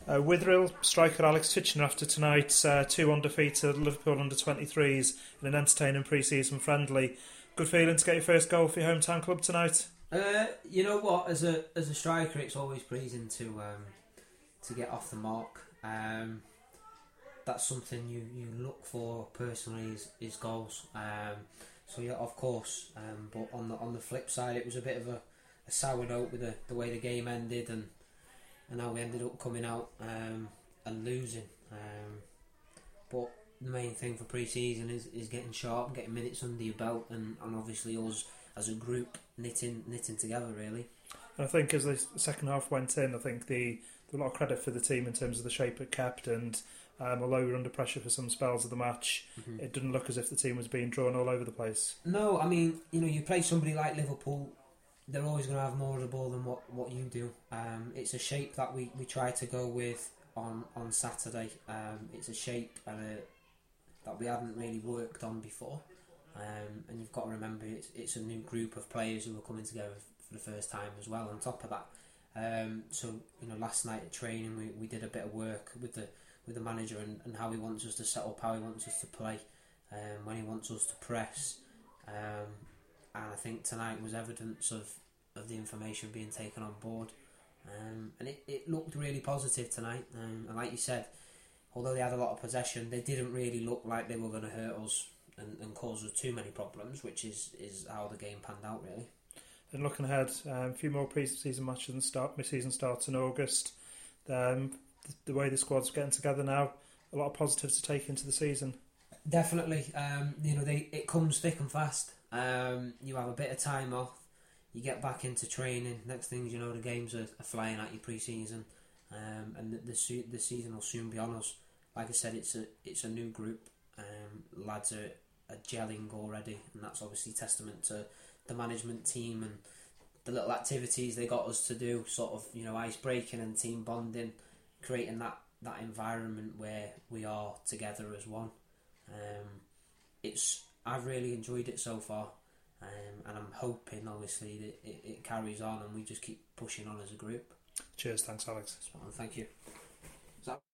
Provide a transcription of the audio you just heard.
Witherill striker Alex Titchener after tonight's two undefeated Liverpool under-23s in an entertaining pre-season friendly. Good feeling to get your first goal for your hometown club tonight? You know what? As a striker, it's always pleasing to get off the mark. That's something you look for personally is goals. So yeah, of course. But on the flip side, it was a bit of a sour note with the way the game ended and how we ended up coming out and losing. But the main thing for pre-season is getting sharp, getting minutes under your belt, and obviously us as a group knitting together really. And I think as the second half went in, I think there was a lot of credit for the team in terms of the shape it kept, and although we were under pressure for some spells of the match, it didn't look as if the team was being drawn all over the place. No, I mean, you play somebody like Liverpool, they're always going to have more of the ball than what you do. It's a shape that we try to go with on Saturday. It's a shape that we hadn't really worked on before. And you've got to remember it's a new group of players who are coming together for the first time as well on top of that. So last night at training we did a bit of work with the manager and how he wants us to set up, how he wants us to play, when he wants us to press, and I think tonight was evidence of the information being taken on board, and it looked really positive tonight, and like you said, although they had a lot of possession, they didn't really look like they were going to hurt us and cause us too many problems, which is how the game panned out really. And looking ahead, a few more pre-season matches and mid-season starts in August. The way the squad's getting together now, a lot of positives to take into the season. Definitely. It comes thick and fast. You have a bit of time off, you get back into training, next things you know the games are flying at you pre-season, and the season will soon be on us. Like I said, it's a new group, lads are gelling already, and that's obviously testament to the management team and the little activities they got us to do, sort of ice breaking and team bonding, creating that environment where we are together as one. I've really enjoyed it so far, and I'm hoping obviously that it carries on and we just keep pushing on as a group. Cheers, thanks Alex. Thank you.